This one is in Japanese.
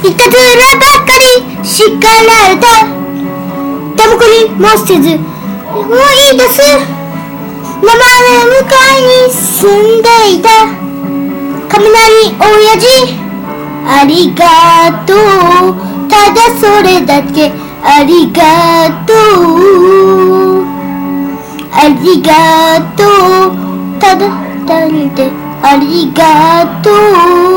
いたずらばっかり叱られた。手もくりもせず思い出す。生で向かいに住んでいた雷親父、ありがとう、ただそれだけ。ありがとう、ありがとう、ただだけで。ありがとう。